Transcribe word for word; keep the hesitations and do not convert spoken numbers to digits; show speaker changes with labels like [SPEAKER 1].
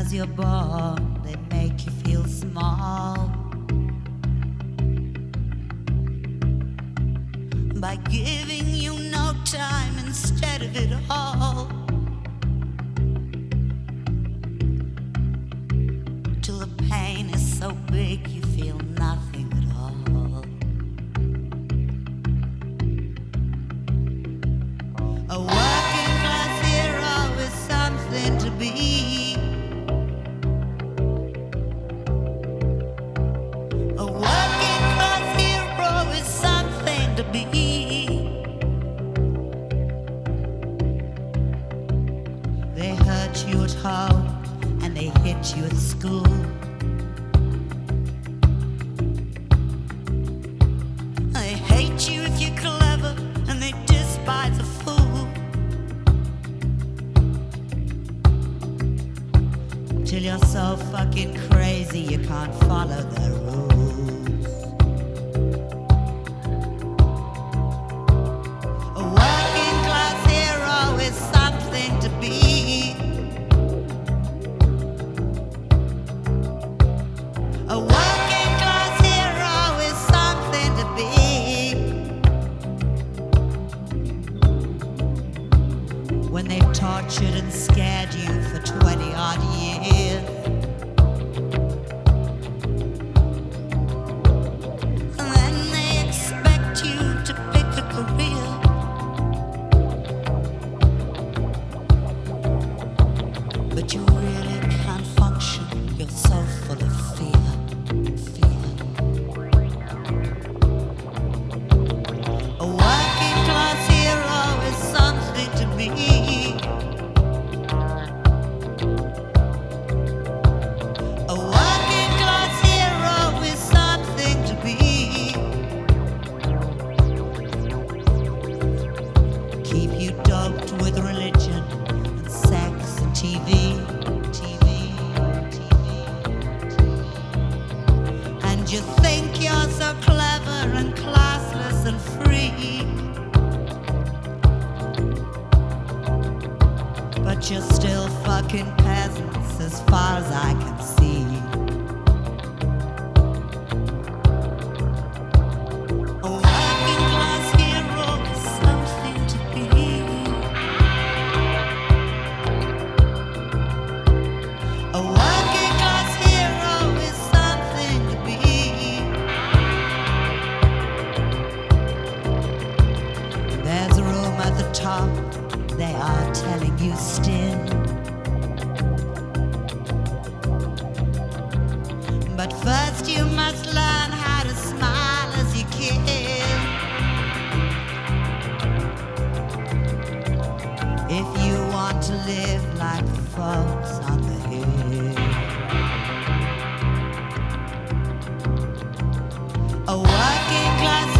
[SPEAKER 1] as you're born, they make you feel small by giving you no time instead of it all, till the pain is so big you feel nothing at all. A working class hero is something to be. A working class hero is something to be. They hurt you at home and they hit you at school. They hate you if you're clever and they despise a fool. Till you're so fucking crazy you can't follow their rules. A working class hero is something to be. A working class hero is something to be. When they've tortured and scared you for twenty odd years, and then they expect you to pick a career. But you really can't function, you're so full of fear, fear. A working class hero is something to be. A working class hero is something to be. Keep you doped with religion and sex and T V, T V, T V. And you think you're so clever and classless and free, but you're still fucking peasants as far as I can see. A working class hero is something to be. A working class hero is something to be. There's a room at the top, they are telling you still. But first you must learn how to smile as you kill. If you want to live like the folks on the hill. A working class